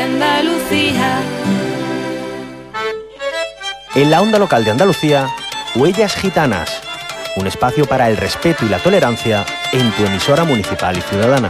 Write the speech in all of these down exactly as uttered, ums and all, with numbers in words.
Andalucía. En la onda local de Andalucía, Huellas Gitanas, un espacio para el respeto y la tolerancia en tu emisora municipal y ciudadana.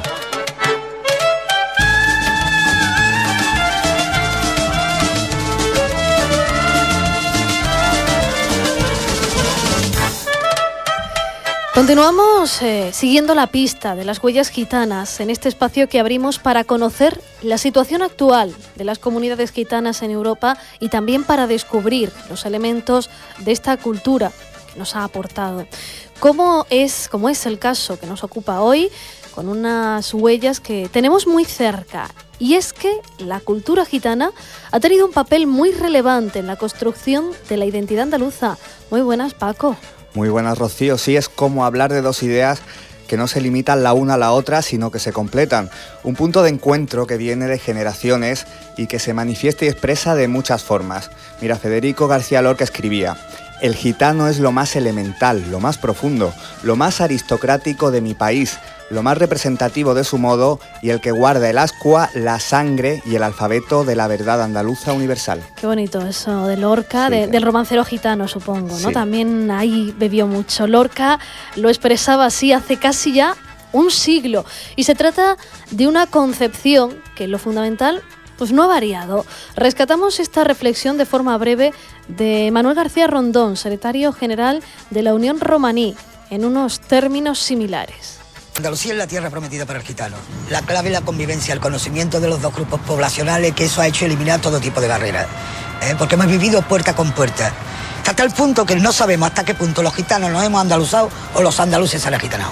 Continuamos eh, siguiendo la pista de las huellas gitanas en este espacio que abrimos para conocer la situación actual de las comunidades gitanas en Europa y también para descubrir los elementos de esta cultura que nos ha aportado. Como es, como es el caso que nos ocupa hoy, con unas huellas que tenemos muy cerca. Y es que la cultura gitana ha tenido un papel muy relevante en la construcción de la identidad andaluza. Muy buenas, Paco. Muy buenas, Rocío. Sí, es como hablar de dos ideas que no se limitan la una a la otra, sino que se completan. Un punto de encuentro que viene de generaciones y que se manifiesta y expresa de muchas formas. Mira, Federico García Lorca escribía: el gitano es lo más elemental, lo más profundo, lo más aristocrático de mi país, lo más representativo de su modo y el que guarda el ascua, la sangre y el alfabeto de la verdad andaluza universal. Qué bonito eso de Lorca, sí, de, del romancero gitano, supongo, ¿no? Sí. También ahí bebió mucho. Lorca lo expresaba así hace casi ya un siglo y se trata de una concepción que en lo fundamental pues no ha variado. Rescatamos esta reflexión de forma breve de Manuel García Rondón, secretario general de la Unión Romaní, en unos términos similares. Andalucía es la tierra prometida para el gitano. La clave es la convivencia, el conocimiento de los dos grupos poblacionales, que eso ha hecho eliminar todo tipo de barreras. ¿eh? Porque hemos vivido puerta con puerta. Hasta tal punto que no sabemos hasta qué punto los gitanos nos hemos andaluzado o los andaluces se han agitanado.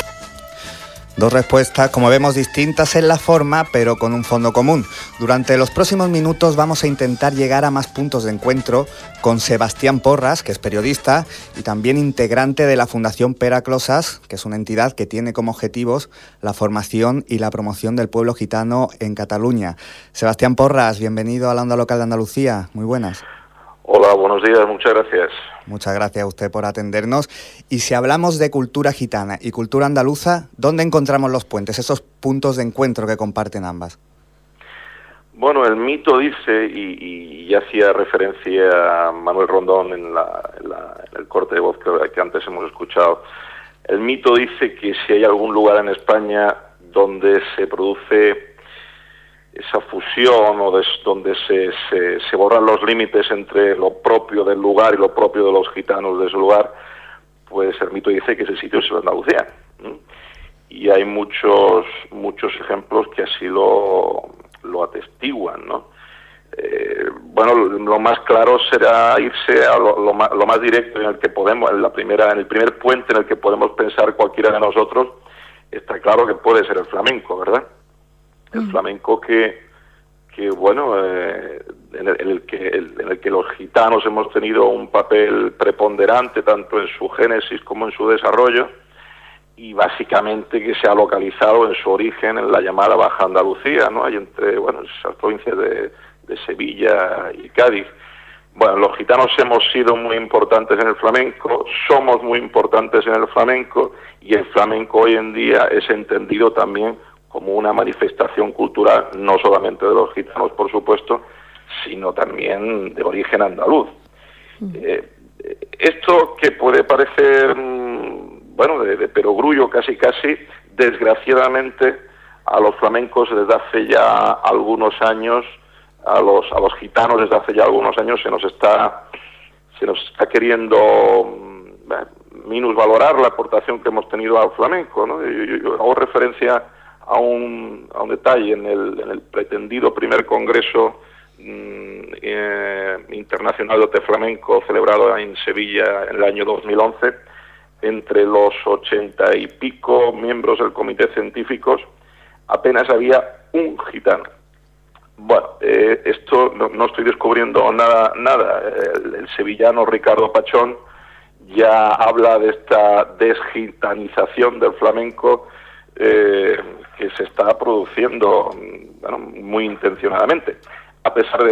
Dos respuestas, como vemos, distintas en la forma, pero con un fondo común. Durante los próximos minutos vamos a intentar llegar a más puntos de encuentro con Sebastián Porras, que es periodista y también integrante de la Fundación Pere Closas, que es una entidad que tiene como objetivos la formación y la promoción del pueblo gitano en Cataluña. Sebastián Porras, bienvenido a la onda local de Andalucía. Muy buenas. Hola, buenos días, muchas gracias. Muchas gracias a usted por atendernos. Y si hablamos de cultura gitana y cultura andaluza, ¿dónde encontramos los puentes, esos puntos de encuentro que comparten ambas? Bueno, el mito dice, y, y ya hacía referencia a Manuel Rondón en, la, en, la, en el corte de voz que, que antes hemos escuchado, el mito dice que si hay algún lugar en España donde se produce esa fusión o des, donde se, se, se borran los límites entre lo propio del lugar y lo propio de los gitanos de ese lugar, pues el mito dice que ese sitio es Andalucía. ¿eh? Y hay muchos muchos ejemplos que así lo, lo atestiguan, ¿no? Eh, bueno, lo más claro será irse a lo, lo, más, lo más directo en el que podemos, en la primera, en el primer puente en el que podemos pensar cualquiera de nosotros. Está claro que puede ser el flamenco, ¿verdad? El flamenco que, que bueno, eh, en, el, en, el que, el, en el que los gitanos hemos tenido un papel preponderante tanto en su génesis como en su desarrollo, y básicamente que se ha localizado en su origen en la llamada Baja Andalucía, ¿no? Hay entre, bueno, esas provincias de, de Sevilla y Cádiz. Bueno, los gitanos hemos sido muy importantes en el flamenco, somos muy importantes en el flamenco, y el flamenco hoy en día es entendido también como una manifestación cultural, no solamente de los gitanos, por supuesto, sino también de origen andaluz. Eh, esto que puede parecer, bueno, de, de perogrullo casi casi, desgraciadamente a los flamencos desde hace ya algunos años, a los a los gitanos desde hace ya algunos años se nos está se nos está queriendo eh, minusvalorar la aportación que hemos tenido al flamenco, ¿no? Yo, yo, yo hago referencia a un, a un detalle en el, en el pretendido primer congreso mm, eh, internacional de arte flamenco celebrado en Sevilla en el año dos mil once. Entre los ochenta y pico miembros del comité científicos apenas había un gitano. Bueno, eh, esto no, no estoy descubriendo nada, nada. El, el sevillano Ricardo Pachón ya habla de esta desgitanización del flamenco eh, que se está produciendo, bueno, muy intencionadamente. A pesar de eso,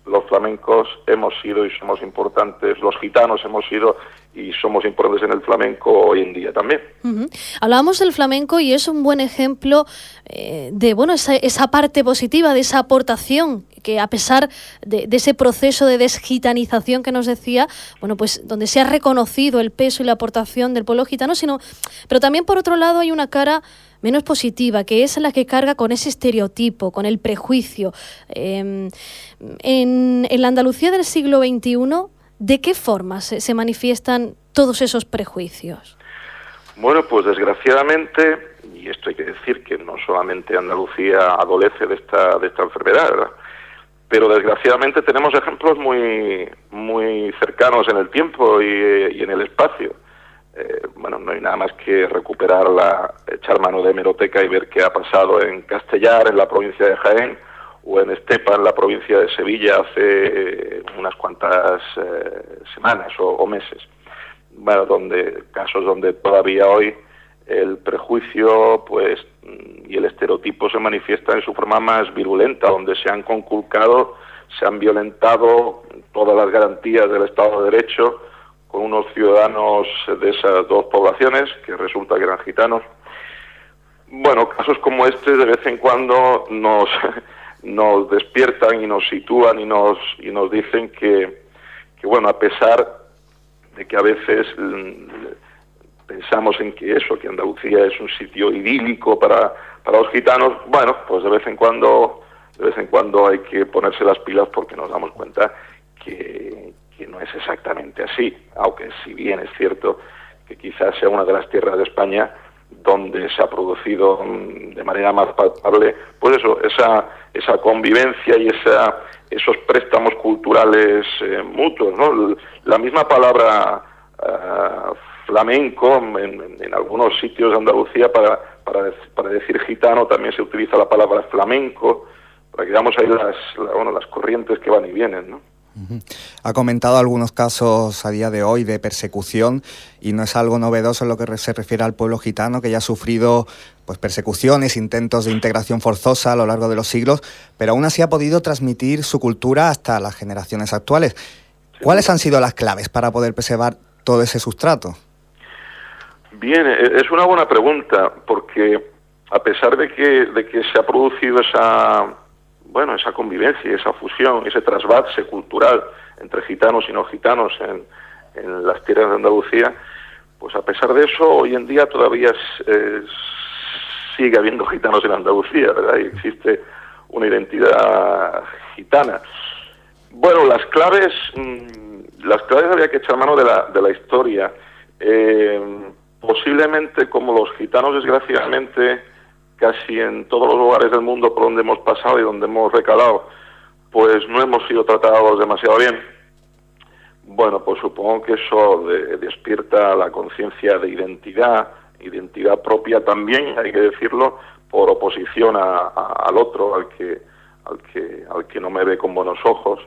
los flamencos hemos sido y somos importantes, los gitanos hemos sido y somos importantes en el flamenco hoy en día también. Uh-huh. Hablábamos del flamenco y es un buen ejemplo eh, de bueno esa, esa parte positiva, de esa aportación que a pesar de, de ese proceso de desgitanización que nos decía, bueno, pues donde se ha reconocido el peso y la aportación del pueblo gitano, sino, pero también por otro lado hay una cara menos positiva, que es la que carga con ese estereotipo, con el prejuicio. Eh, en, en la Andalucía del siglo veintiuno, ¿de qué forma se, se manifiestan todos esos prejuicios? Bueno, pues desgraciadamente, y esto hay que decir que no solamente Andalucía adolece de esta, de esta enfermedad, ¿verdad?, pero desgraciadamente tenemos ejemplos muy, muy cercanos en el tiempo y, y en el espacio. Eh, bueno, no hay nada más que recuperar la, echar mano de hemeroteca y ver qué ha pasado en Castellar, en la provincia de Jaén, o en Estepa, en la provincia de Sevilla, hace unas cuantas eh, semanas o, o meses. Bueno, donde casos donde todavía hoy el prejuicio, pues, y el estereotipo se manifiesta en su forma más virulenta, donde se han conculcado, se han violentado todas las garantías del Estado de Derecho, con unos ciudadanos de esas dos poblaciones, que resulta que eran gitanos. Bueno, casos como este de vez en cuando nos, nos despiertan y nos sitúan y nos, y nos dicen que, que, bueno, a pesar de que a veces pensamos en que eso, que Andalucía es un sitio idílico para, para los gitanos, bueno, pues de vez en cuando, de vez en cuando hay que ponerse las pilas porque nos damos cuenta que que no es exactamente así, aunque si bien es cierto que quizás sea una de las tierras de España donde se ha producido de manera más palpable, pues eso, esa esa convivencia y esa esos préstamos culturales eh, mutuos, ¿no? La misma palabra uh, flamenco en, en algunos sitios de Andalucía para, para para decir gitano también se utiliza la palabra flamenco, para que veamos ahí las, la, bueno, las corrientes que van y vienen, ¿no? Ha comentado algunos casos a día de hoy de persecución y no es algo novedoso en lo que se refiere al pueblo gitano, que ya ha sufrido pues persecuciones, intentos de integración forzosa a lo largo de los siglos, pero aún así ha podido transmitir su cultura hasta las generaciones actuales. ¿Cuáles han sido las claves para poder preservar todo ese sustrato? Bien, es una buena pregunta, porque a pesar de que, de que se ha producido esa... bueno, esa convivencia, esa fusión, ese trasvase cultural entre gitanos y no gitanos en, en las tierras de Andalucía, pues a pesar de eso, hoy en día todavía es, es, sigue habiendo gitanos en Andalucía, ¿verdad? Y existe una identidad gitana. Bueno, las claves, las claves habría que echar mano de la, de la historia. Eh, posiblemente, como los gitanos, desgraciadamente, casi en todos los lugares del mundo por donde hemos pasado y donde hemos recalado, pues no hemos sido tratados demasiado bien. Bueno, pues supongo que eso de, despierta la conciencia de identidad, identidad propia también, hay que decirlo, por oposición a, a, al otro, al que, al que, al que no me ve con buenos ojos.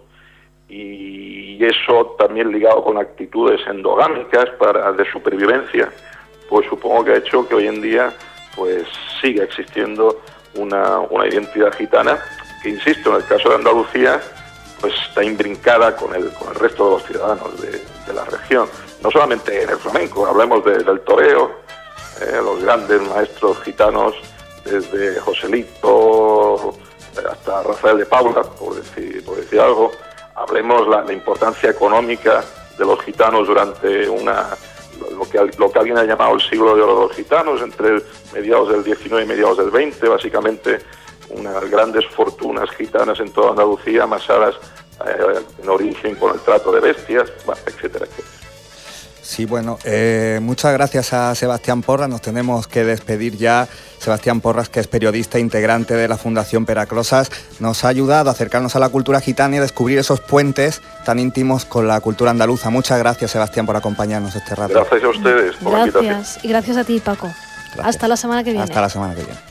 Y eso también ligado con actitudes endogámicas para, de supervivencia, pues supongo que ha hecho que hoy en día pues sigue existiendo una, una identidad gitana que, insisto, en el caso de Andalucía, pues está imbrincada con el, con el resto de los ciudadanos de, de la región. No solamente en el flamenco, hablemos de, del toreo, eh, los grandes maestros gitanos, desde Joselito hasta Rafael de Paula, por decir, por decir algo. Hablemos la, la importancia económica de los gitanos durante una... Lo que, lo que alguien ha llamado el siglo de oro de los gitanos, entre mediados del diecinueve y mediados del veinte, básicamente unas grandes fortunas gitanas en toda Andalucía, amasadas eh, en origen con el trato de bestias, bueno, etcétera, etcétera. Sí, bueno, eh, muchas gracias a Sebastián Porras, nos tenemos que despedir ya. Sebastián Porras, que es periodista integrante de la Fundación Peraclosas, nos ha ayudado a acercarnos a la cultura gitana y a descubrir esos puentes tan íntimos con la cultura andaluza. Muchas gracias, Sebastián, por acompañarnos este rato. Gracias a ustedes por la invitación. Gracias, y gracias a ti, Paco. Gracias. Hasta la semana que viene. Hasta la semana que viene.